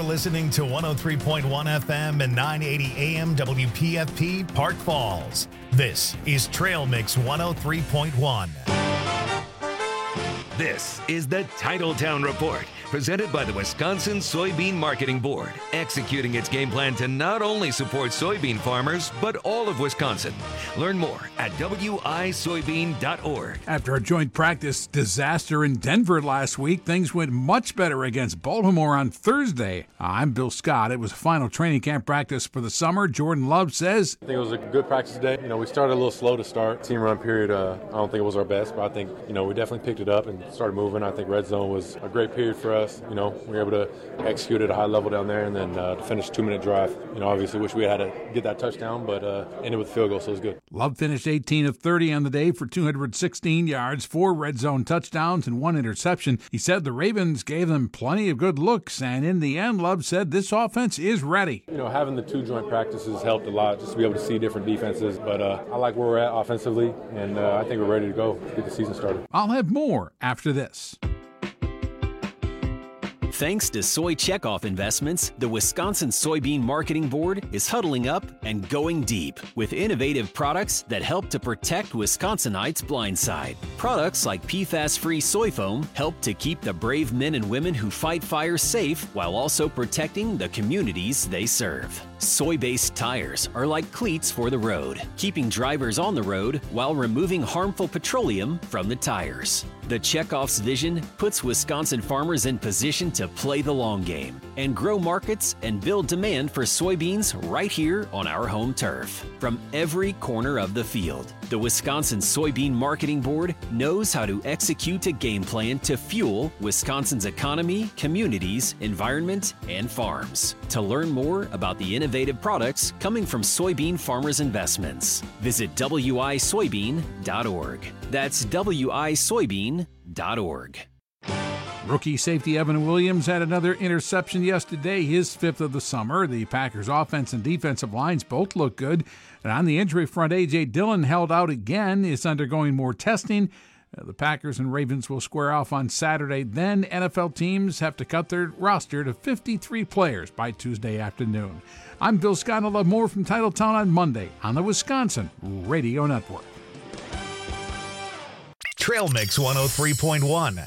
You're listening to 103.1 FM and 980 AM WPFP Park Falls. This is Trail Mix 103.1. This is the Titletown Report, presented by the Wisconsin Soybean Marketing Board, executing its game plan to not only support soybean farmers, but all of Wisconsin. Learn more at wisoybean.org. After a joint practice disaster in Denver last week, things went much better against Baltimore on Thursday. I'm Bill Scott. It was a final training camp practice for the summer. Jordan Love says, I think it was a good practice today. We started a little slow to start. Team run period, I don't think it was our best, but I think, we definitely picked it up and started moving. I think red zone was a great period for us. We were able to execute at a high level down there and then to finish a 2-minute drive. Obviously wish we had to get that touchdown, but ended with a field goal, so it was good. Love finished 18 of 30 on the day for 216 yards, 4 red zone touchdowns, and 1 interception. He said the Ravens gave them plenty of good looks, and in the end, Love said this offense is ready. Having the 2 joint practices helped a lot just to be able to see different defenses, but I like where we're at offensively, and I think we're ready to go to get the season started. I'll have more after this. Thanks to Soy Checkoff Investments, the Wisconsin Soybean Marketing Board is huddling up and going deep with innovative products that help to protect Wisconsinites' blind side. Products like PFAS-free soy foam help to keep the brave men and women who fight fires safe while also protecting the communities they serve. Soy-based tires are like cleats for the road, keeping drivers on the road while removing harmful petroleum from the tires. The Checkoff's vision puts Wisconsin farmers in position to play the long game and grow markets and build demand for soybeans right here on our home turf. From every corner of the field, the Wisconsin Soybean Marketing Board knows how to execute a game plan to fuel Wisconsin's economy, communities, environment, and farms. To learn more about the innovative products coming from soybean farmers' investments, visit wisoybean.org. That's wisoybean.org. Rookie safety Evan Williams had another interception yesterday, his 5th of the summer. The Packers' offense and defensive lines both look good. And on the injury front, A.J. Dillon held out again, is undergoing more testing. The Packers and Ravens will square off on Saturday. Then NFL teams have to cut their roster to 53 players by Tuesday afternoon. I'm Bill Scott. I'll have more from Titletown on Monday on the Wisconsin Radio Network. Trail Mix 103.1.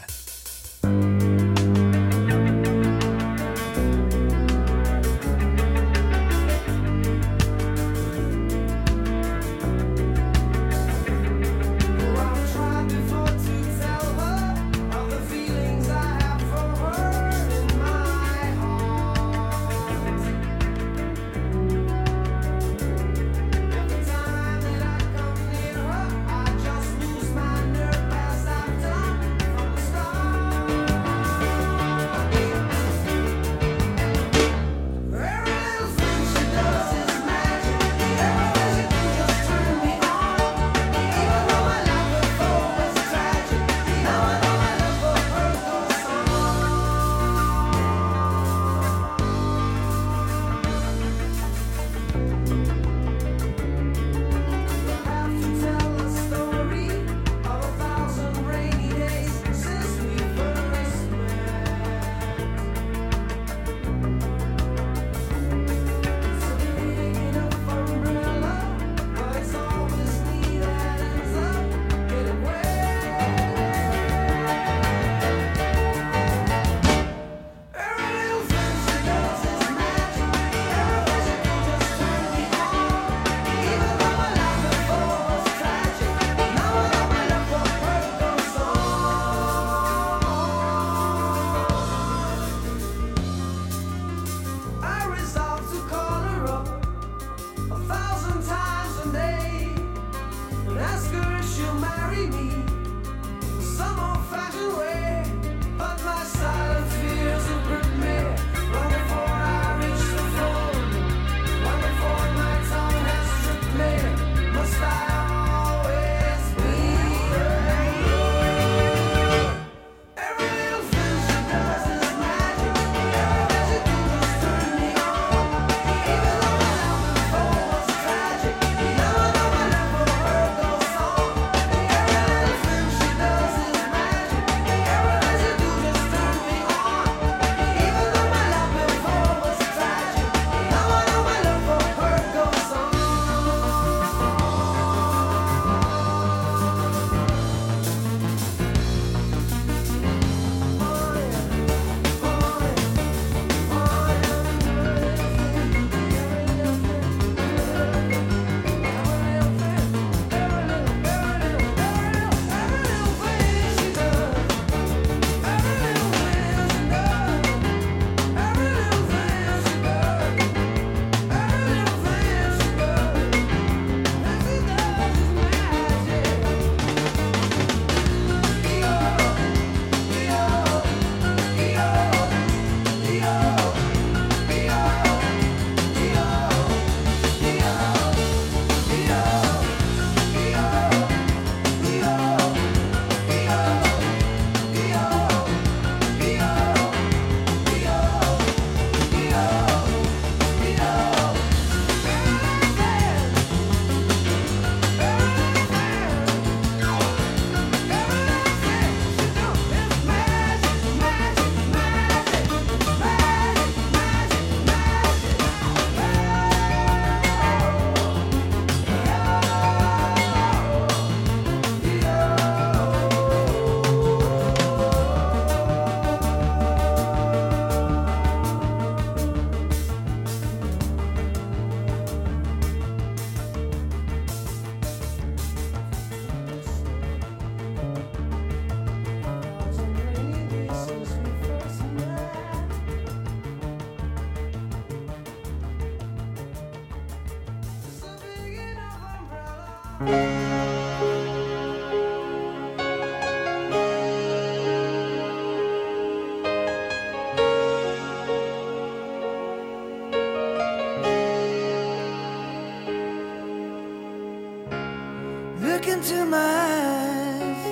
Look into my eyes,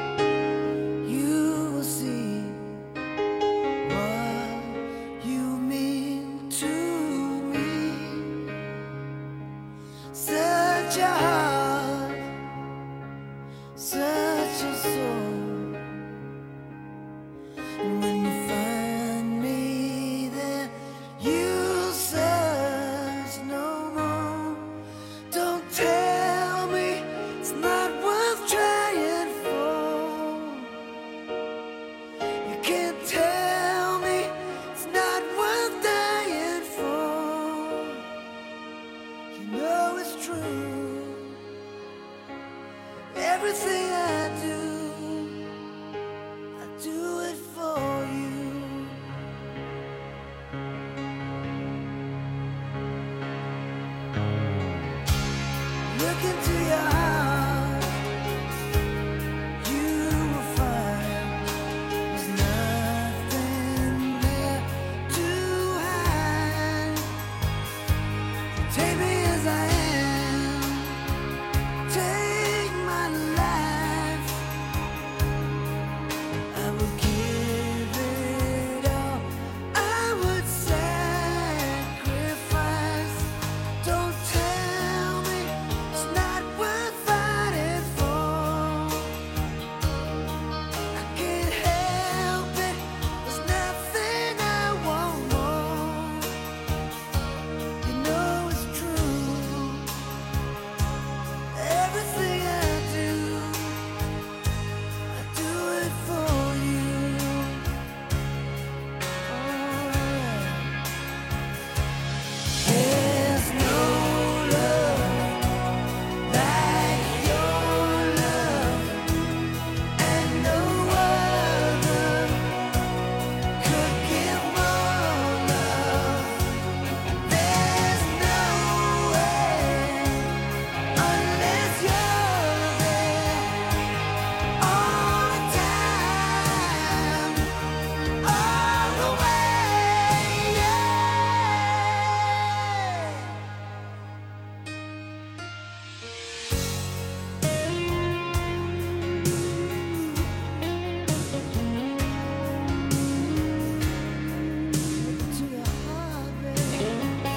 you will see what you mean to me. Such a heart, such a soul. And when you find me there, you'll search no more. Don't tell me it's not worth trying for. You can't tell me it's not worth dying for. You know it's true. Everything I do it for you. Look into your heart, you will find there's nothing there to hide. Take me as I am, take my life. I would give it all, I would sacrifice. Don't tell me it's not worth fighting for. I can't help it, there's nothing I want more. You know it's true. Everything I do it for you. There's no love like your love, and no other could give more love. There's no way unless you're there all the time, all the way. To your heart, baby.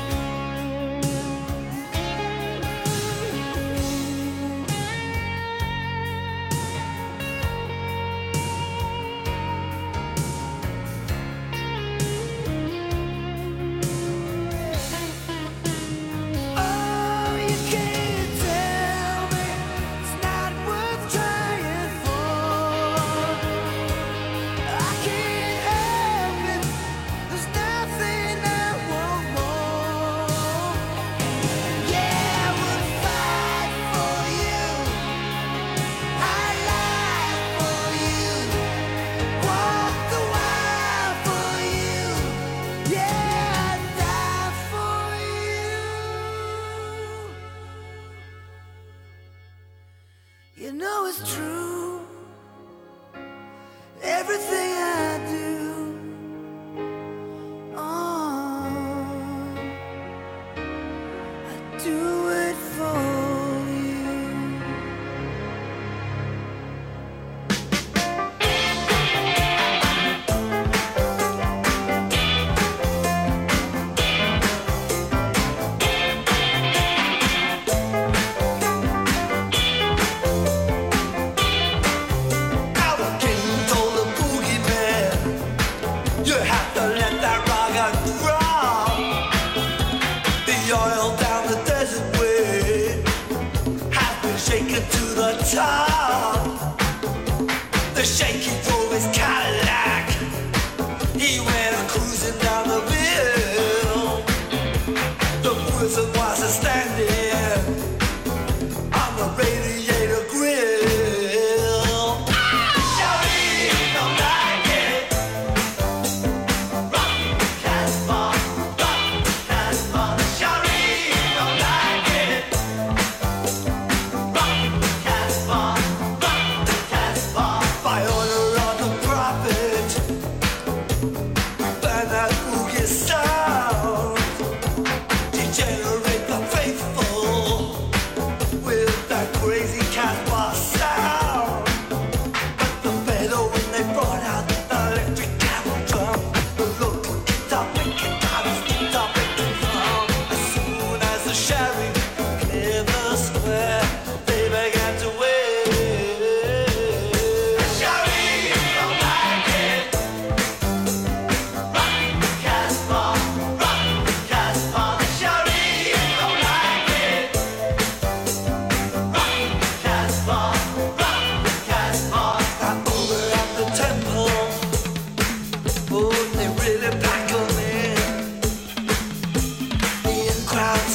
Oh, you can't tell me it's not worth trying for. I can't help it, there's nothing I want more. Yeah, I would fight for you, I lie for you, walk the wire for you. Yeah, I'd die for you. You know it's true. Everything I do, I do it for you. Our king told the boogeyman, you have to let that rock and roll. The oil down the desert way has been shaken to the top. The shaky drove his Cadillac, he went cruising down the hill. The wizard was standing on the radiator grill. Shawty don't like it. Rock Casbah, Shawty don't like it.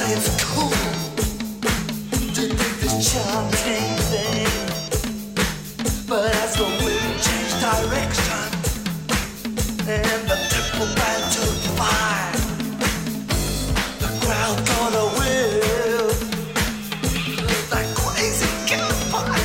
it's cool to do this chanting thing. But as the wind changed direction and the temple began to fire, the crowd gonna will that crazy campfire.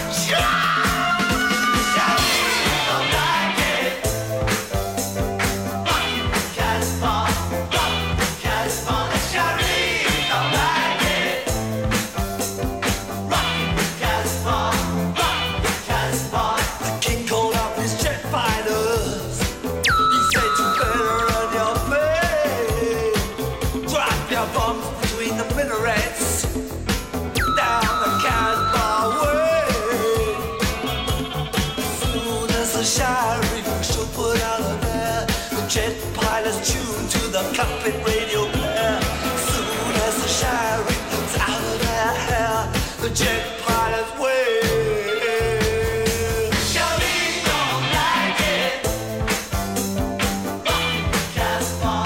Cockpit radio player. Soon as the shower comes out of their hair, the jet pilots wail. Charlie don't like it. Rock Casbah,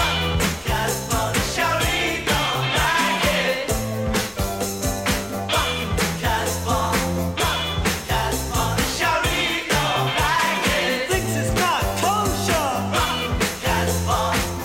Charlie don't like it. Rock Casbah, Charlie don't like it. Thinks it's not kosher. Rock Casbah.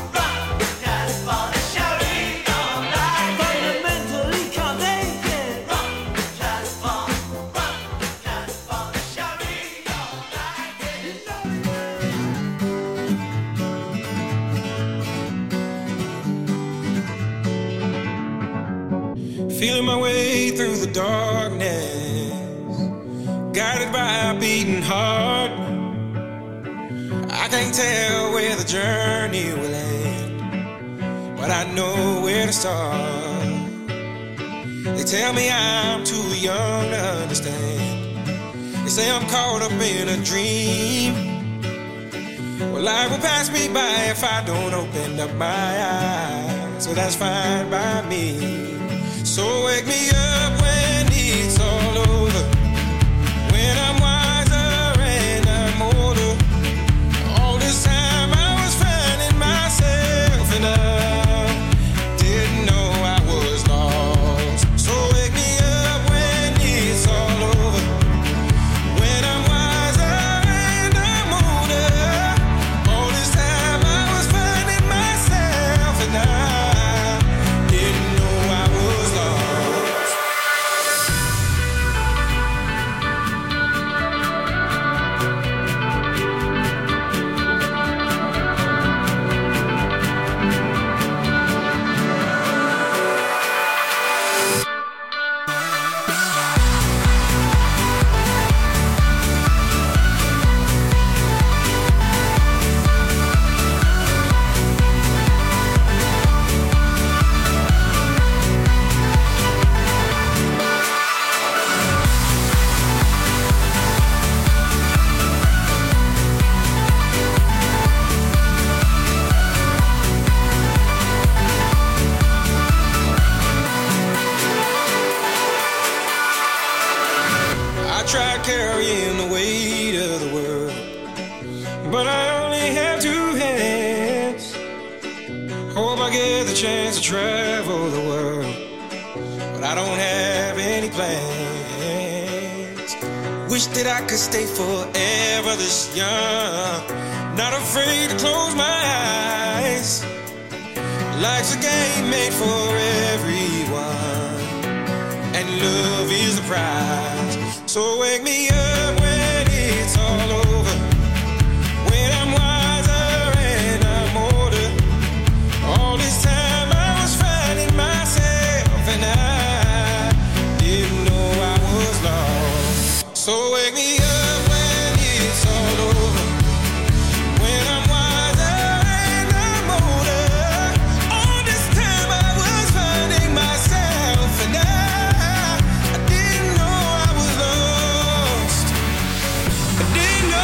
Feeling my way through the darkness, guided by a beating heart. I can't tell where the journey will end, but I know where to start. They tell me I'm too young to understand. They say I'm caught up in a dream. Well, life will pass me by if I don't open up my eyes, so that's fine by me. So wake me up when it's all over, when I'm wiser and I'm older. All this time I was finding myself and I didn't know I was lost. So wake me up when it's all over, when I'm wiser and I'm older. All this time I was finding myself and I didn't know I was lost. I tried carrying the weight of the world, but I only have two hands. Hope I get the chance to travel the world, but I don't have any plans. Wish that I could stay forever this young, not afraid to close my eyes. Life's a game made for everyone, and love is the prize. So wake me up when it's all over, when I'm wiser and I'm older. All this time I was finding myself and I didn't know I was lost. So wake me up when it's all over, when I'm wiser and I'm older. All this time I was finding myself and I didn't know I was lost. I didn't know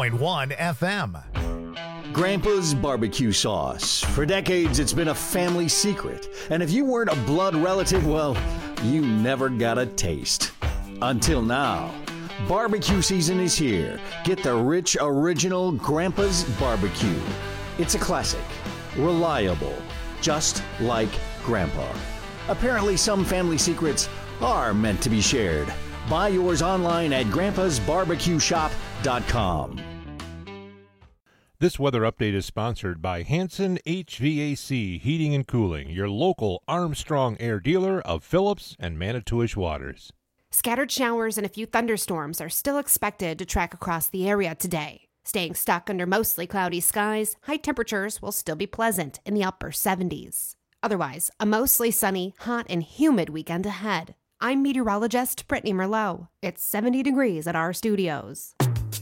103.1 FM. Grandpa's barbecue sauce. For decades, it's been a family secret. And if you weren't a blood relative, well, you never got a taste. Until now. Barbecue season is here. Get the rich, original Grandpa's barbecue. It's a classic. Reliable. Just like Grandpa. Apparently, some family secrets are meant to be shared. Buy yours online at grandpasbarbecueshop.com. This weather update is sponsored by Hanson HVAC Heating and Cooling, your local Armstrong Air dealer of Phillips and Manitowish waters. Scattered showers and a few thunderstorms are still expected to track across the area today. Staying stuck under mostly cloudy skies, high temperatures will still be pleasant in the upper 70s. Otherwise, a mostly sunny, hot, and humid weekend ahead. I'm meteorologist Brittany Merlot. It's 70 degrees at our studios.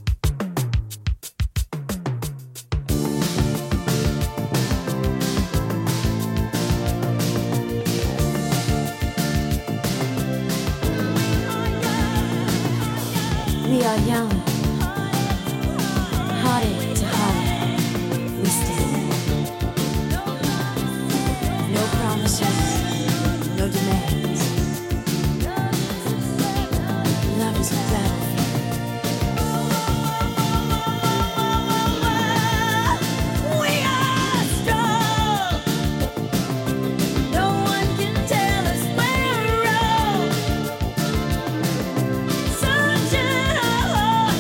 We are young, hearted to heart, we stand. No promises, no demands. Love is a battlefield. We are strong. No one can tell us we're wrong. Sunshine.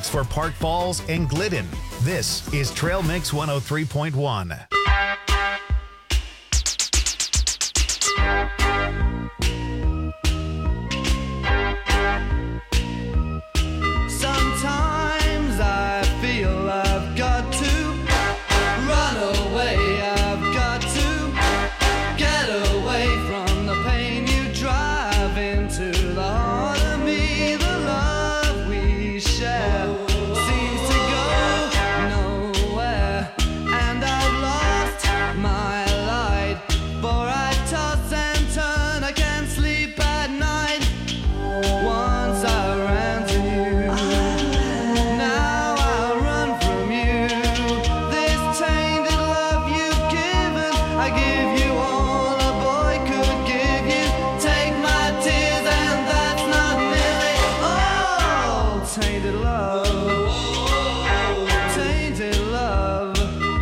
for Park Falls and Glidden. This is Trail Mix 103.1. Sometimes I feel I've got to run away. I've got to get away from the pain you drive into the heart of me. The love we share seems to go nowhere, and I've lost my light. For I toss and turn, I can't sleep at night. Once I ran to you, now I run from you. This tainted love you've given, I give you all a boy could give you. Take my tears and that's not nearly all. Tainted love, tainted love.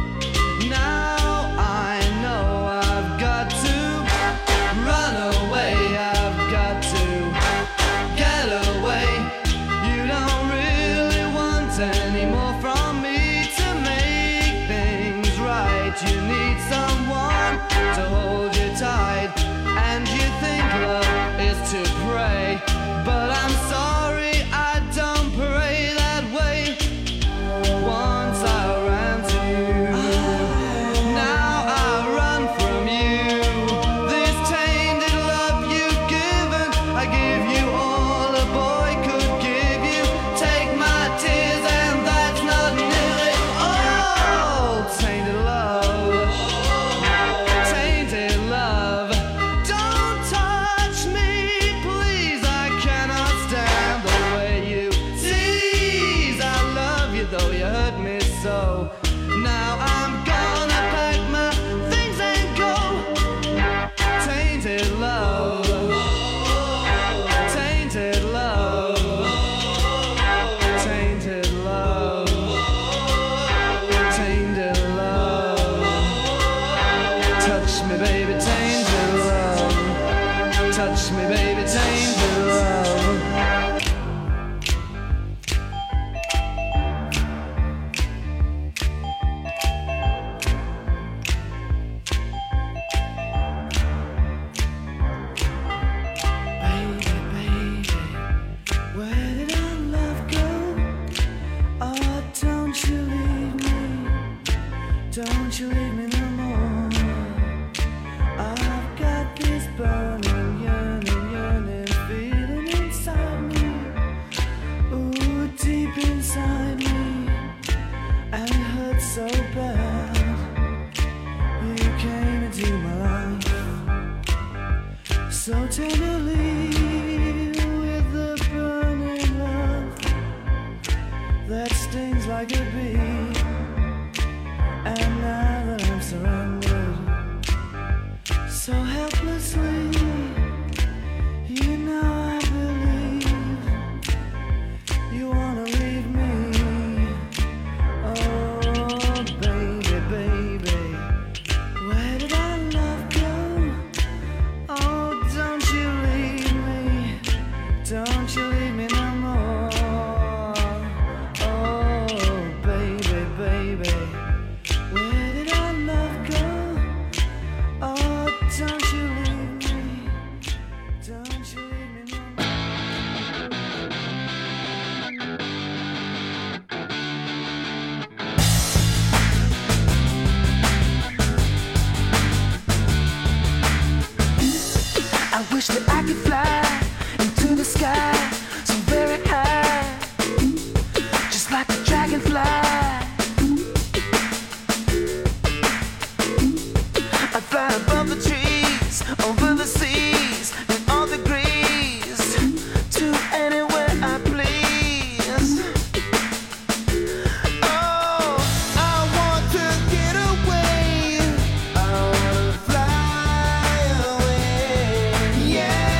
Now I know I've got to run away. I've got to get away. You don't really want any more from me to make things right. You need someone to hold you tight, and you think love is to pray, but I'm sorry, I don't pray that way. Once I ran to you, now I run from you. This tainted love you've given, I give you all a boy could give you. Take my tears and that's not nearly all. Tainted love, tainted love. Don't touch me, please. I cannot stand the way you tease. I love you though you hurt me so. Now I'm gonna pack my things and go. Tainted love, tainted love, tainted love, tainted love. Touch me, baby, tainted love. Touch me, baby, tainted love. Baby, baby, where did our love go? Oh, don't you leave me. Don't you leave me no more. I've got this burning, yearning feeling inside me. Ooh, deep inside me. And it hurts so bad. You came into my life so tenderly, with the burning love that stings like a bee. And now that I'm surrounded so helplessly, you know I believe you wanna leave me. Oh, baby, baby, where did our love go? Oh, don't you leave me. Don't you leave me no more. Oh, baby, baby, where did our love go? Oh, don't you leave me. Don't you leave me no more. I wish that I could fly into the sky so very high, just like a dragonfly. I'd fly above the trees, over the seas, in all degrees, to anywhere I please. Oh, I want to get away. I wanna fly away. Yeah.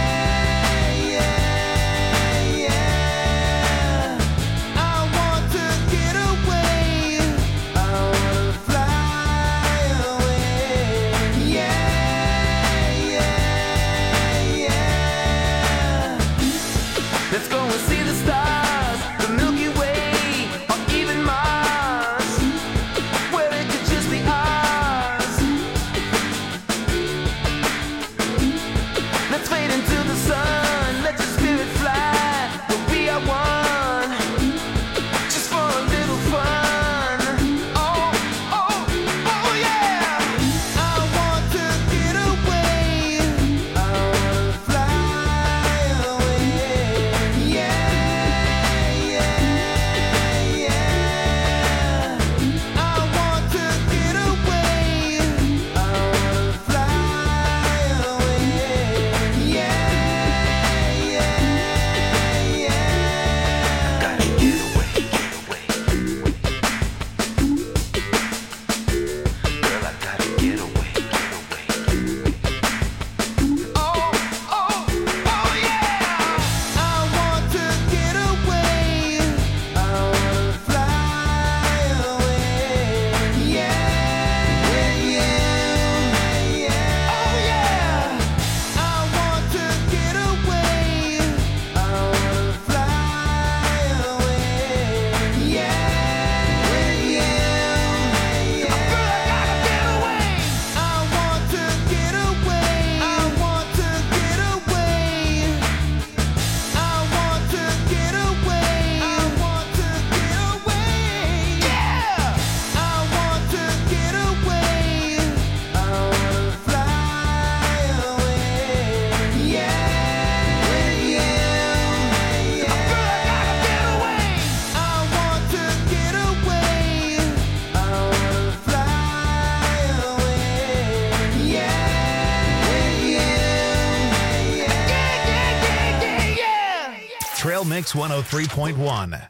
Mix 103.1.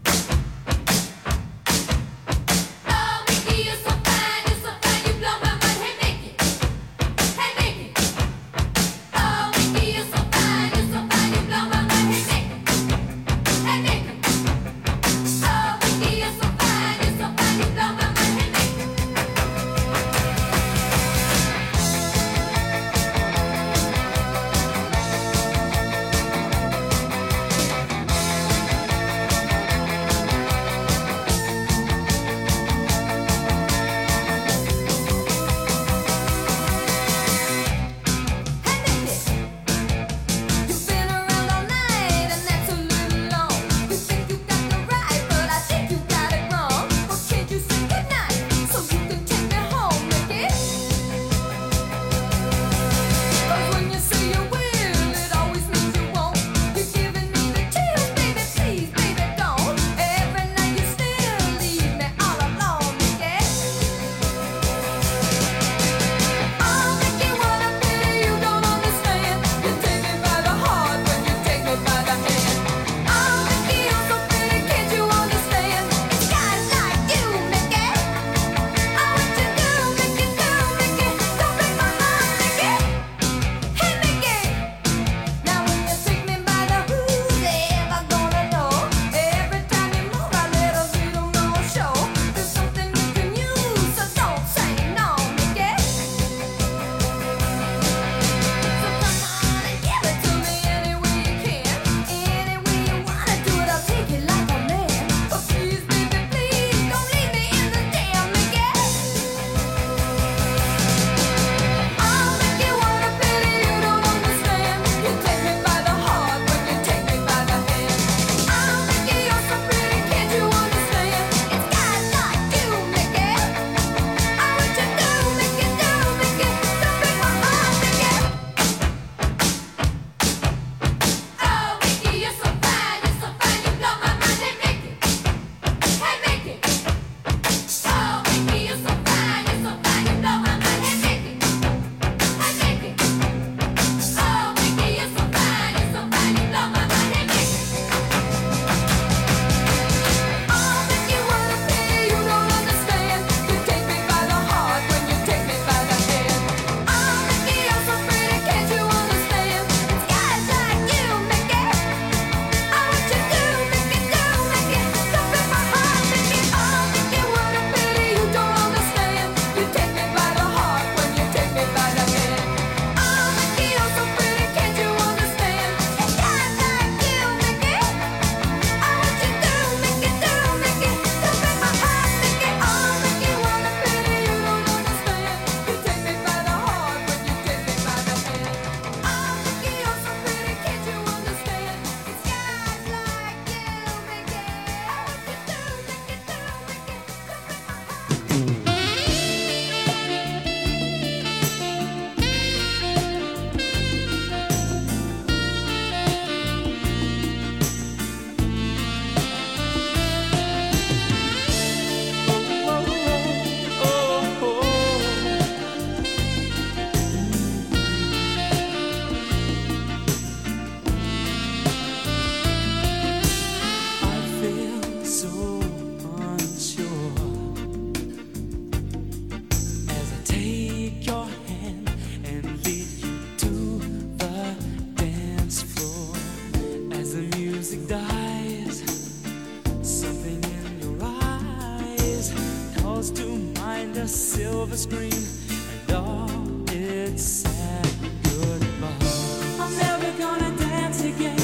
silver screen and all its sad goodbye. I'm never gonna dance again.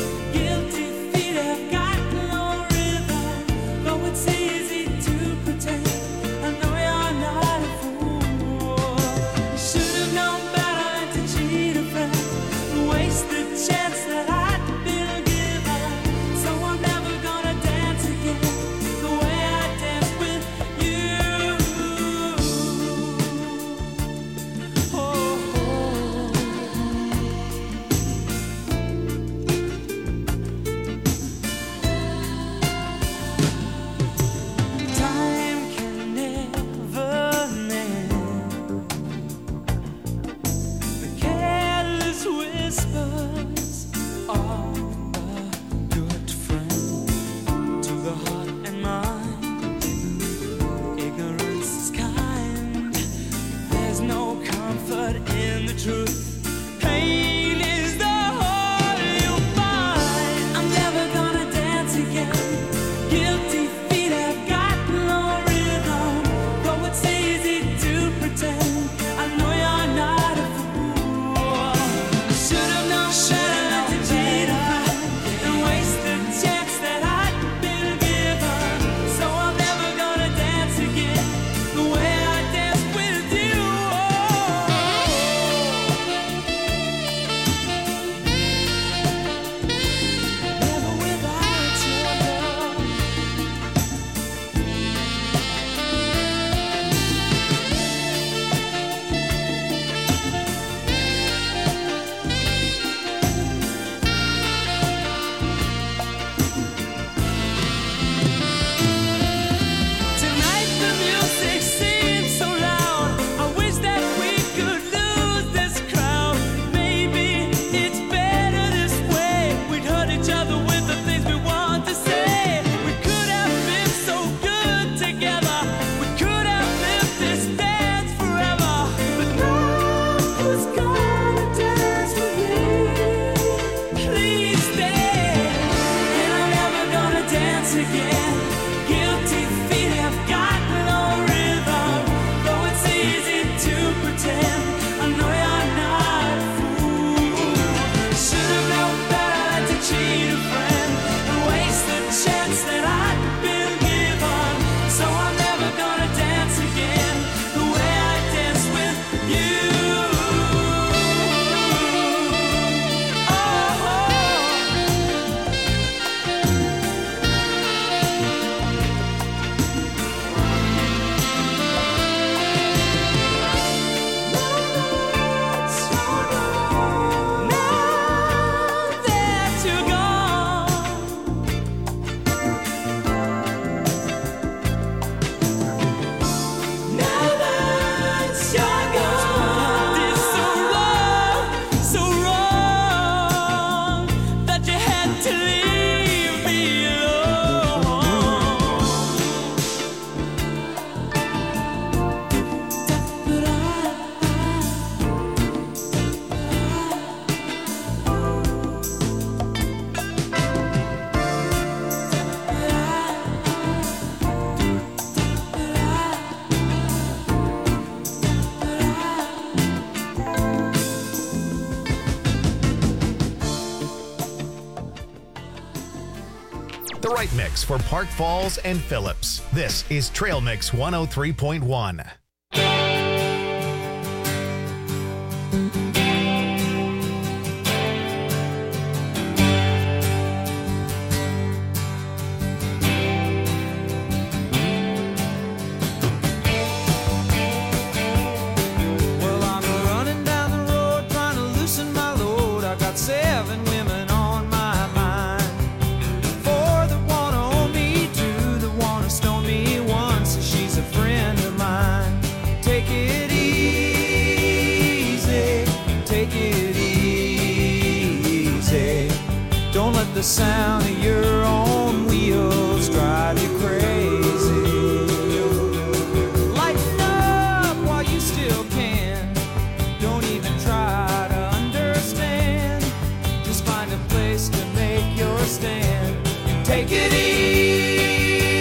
Guilty feet have got no rhythm. Though it's easy to pretend, I know you're not a fool. You should have known better than to cheat a friend and waste the chance that I'd been given. So I'm never gonna dance again the way I danced with you. Oh. right mix for Park Falls and Phillips. This is Trail Mix 103.1. The sound of your own wheels drive you crazy. Lighten up while you still can. Don't even try to understand. Just find a place to make your stand. Take it easy.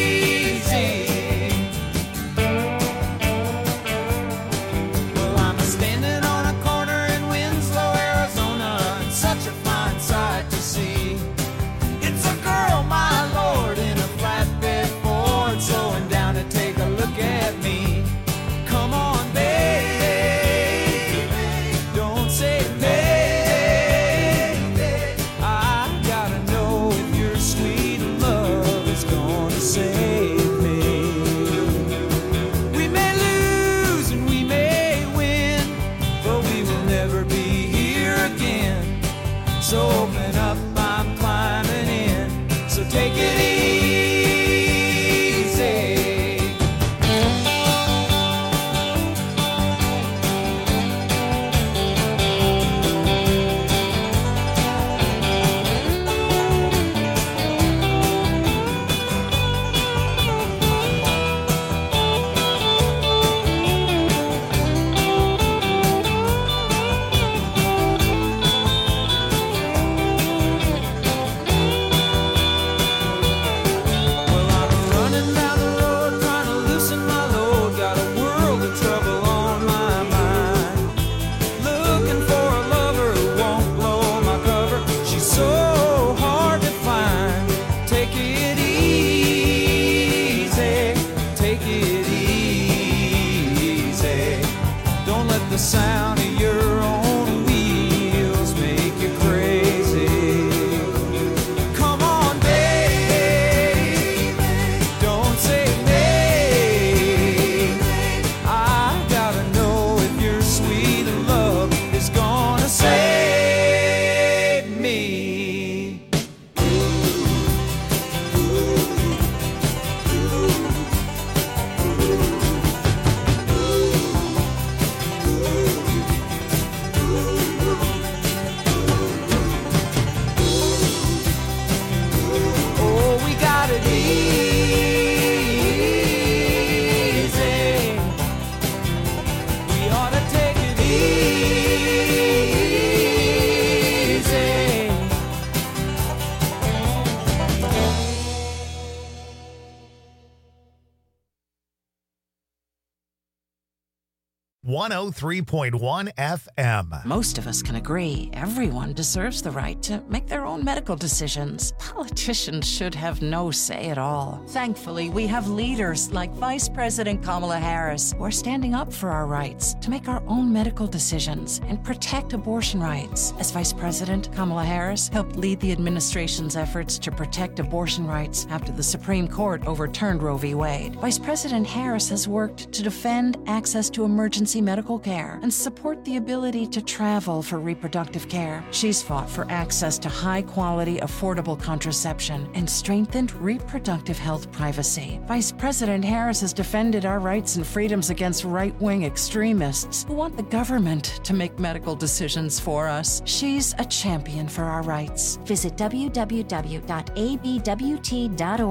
Well, I'm standing on a corner in Winslow, Arizona, and such a fine sight to see. It's a girl, my lord, in a flatbed Ford, slowing down to take a look at me. Come on, baby, don't say baby. I gotta know if your sweet love is gonna save me. We may lose and we may win, but we will never be here again. So open up, I'm climbing in. So take it easy. Well, I'm running down the road trying to loosen my load. Got a world of trouble on my mind. Looking for a lover who won't blow my cover. She's so hard to find. Take it easy. Take it easy. Don't let the sound of your own wheels make you crazy. Come on, baby, don't say maybe. I gotta know if your sweet love is gonna save me. Oh, we got it easy. We ought to take it easy. 103.1 FM. Most of us can agree everyone deserves the right to make their own medical decisions. Politicians should have no say at all. Thankfully, we have leaders like Vice President Kamala Harris who are standing up for our rights to make our own medical decisions and protect abortion rights. As Vice President, Kamala Harris helped lead the administration's efforts to protect abortion rights after the Supreme Court overturned Roe v. Wade. Vice President Harris has worked to defend access to emergency medical care and support the ability to travel for reproductive care. She's fought for access to high-quality, affordable contraception and strengthened reproductive health privacy. Vice President Harris has defended our rights and freedoms against right-wing extremists who want the government to make medical decisions for us. She's a champion for our rights. Visit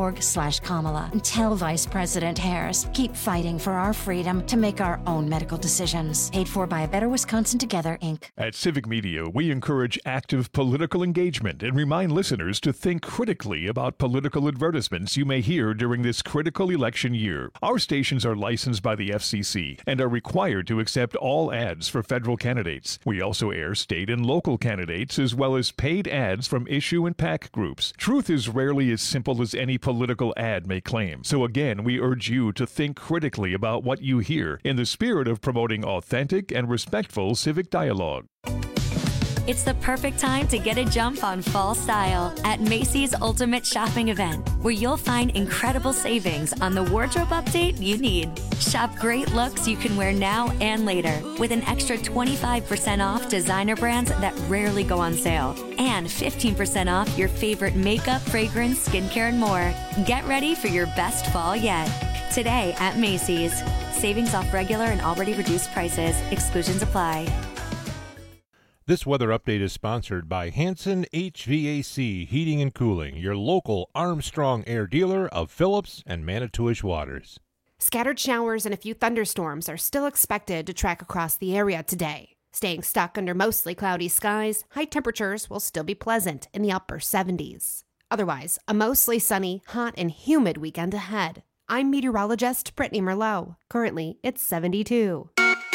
www.abwt.org/Kamala and tell Vice President Harris, keep fighting for our freedom to make our own medical decisions. decisions. Paid for by Better Wisconsin Together, Inc. At Civic Media, we encourage active political engagement and remind listeners to think critically about political advertisements you may hear during this critical election year. Our stations are licensed by the FCC and are required to accept all ads for federal candidates. We also air state and local candidates as well as paid ads from issue and PAC groups. Truth is rarely as simple as any political ad may claim. So again, we urge you to think critically about what you hear in the spirit of promoting authentic and respectful civic dialogue. It's the perfect time to get a jump on fall style at Macy's Ultimate Shopping Event, where you'll find incredible savings on the wardrobe update you need. Shop great looks you can wear now and later with an extra 25% off designer brands that rarely go on sale and 15% off your favorite makeup, fragrance, skincare, and more. Get ready for your best fall yet. Today at Macy's. Savings off regular and already reduced prices. Exclusions apply. This weather update is sponsored by Hanson HVAC Heating and Cooling, your local Armstrong Air dealer of Phillips and Manitowish Waters. Scattered showers and a few thunderstorms are still expected to track across the area today. Staying stuck under mostly cloudy skies, high temperatures will still be pleasant in the upper 70s. Otherwise, a mostly sunny, hot, and humid weekend ahead. I'm meteorologist Brittany Merlot. Currently, it's 72.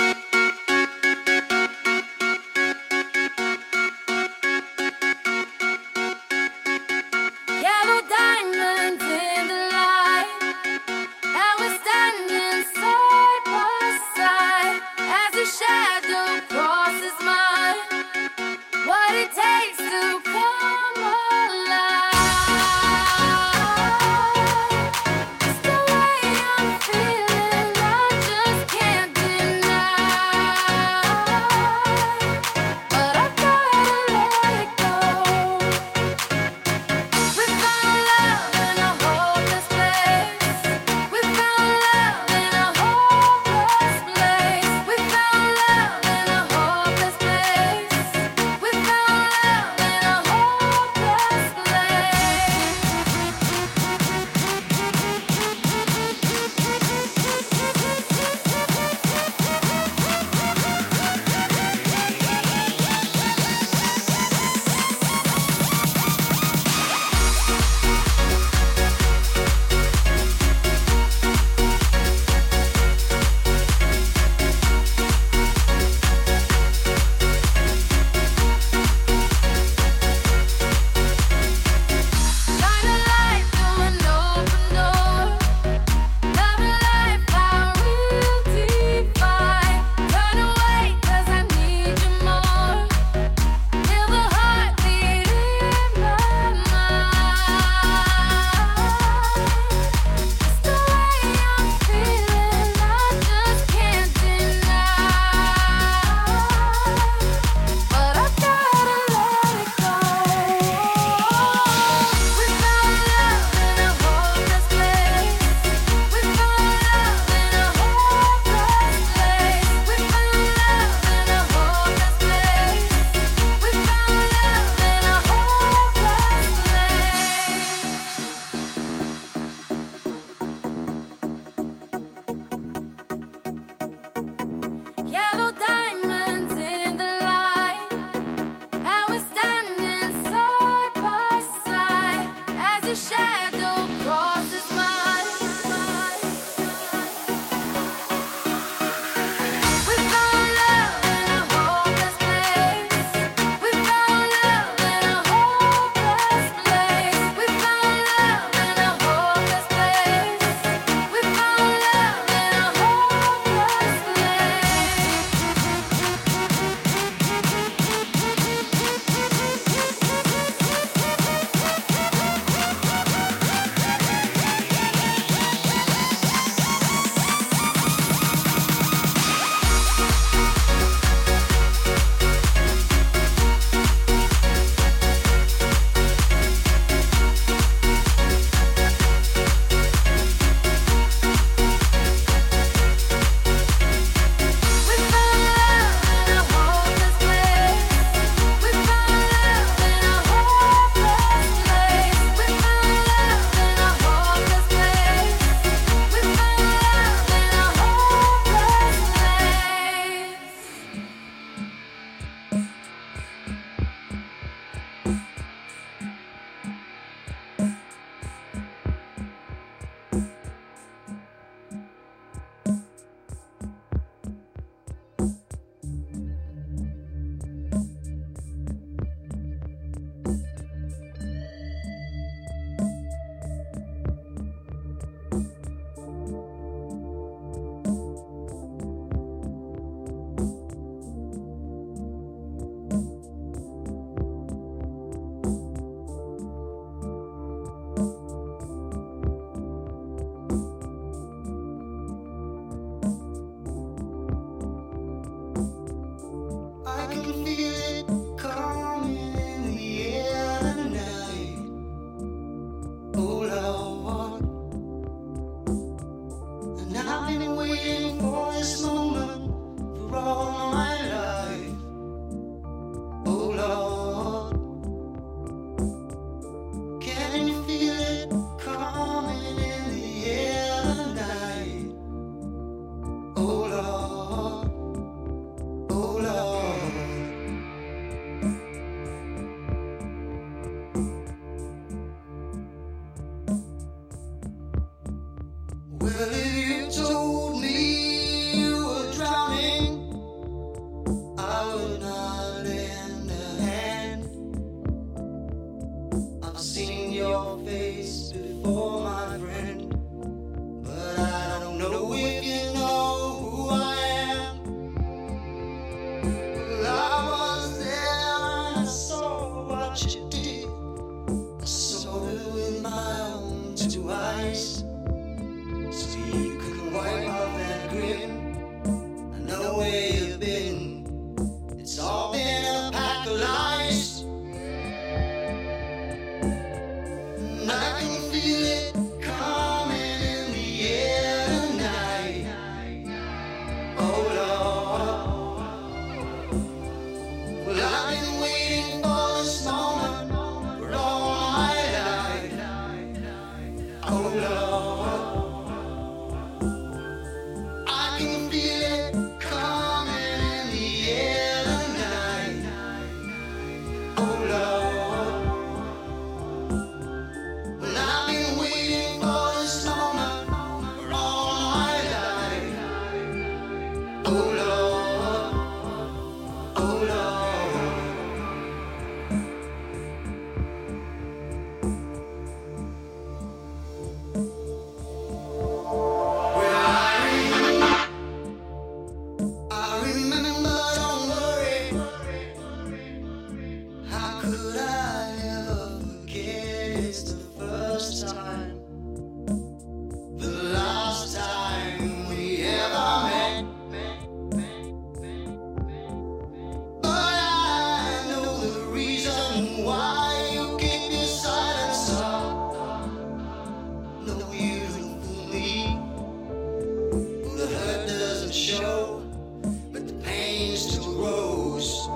Yellow diamonds in the light, and we're standing side by side as a shadow crosses mine. What it takes to come alive. It's the way I'm feeling, I just can't deny.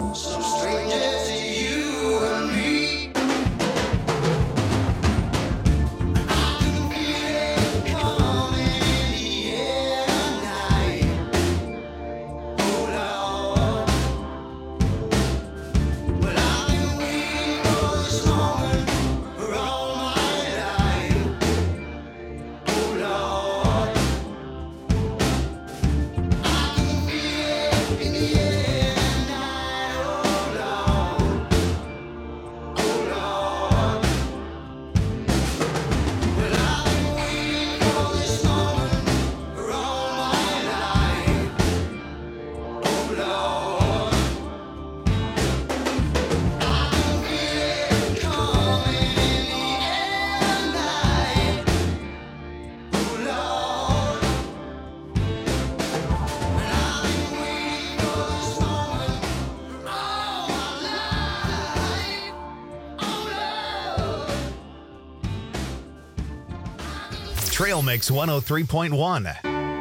some strangers to you and me. Trail Mix 103.1.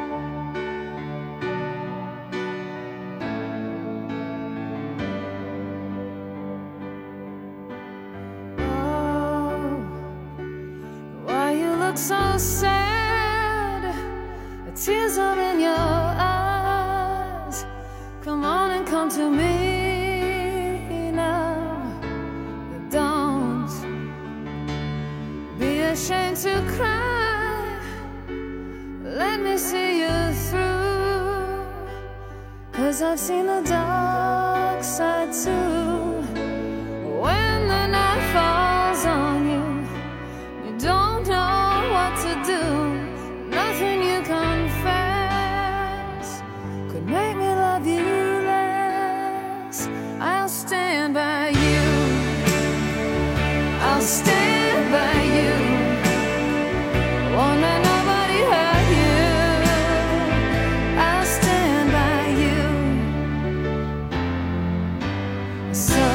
Why you look so sad? The tears are in your eyes. Come on and come to me now. Don't be ashamed to cry. Let me see you through. 'Cause I've seen the dark side too. When the night falls on you, you don't know what to do. Nothing you confess could make me love you less. I'll stand by you. I'll stand by you. Won't let nobody hurt you. I'll stand by you. So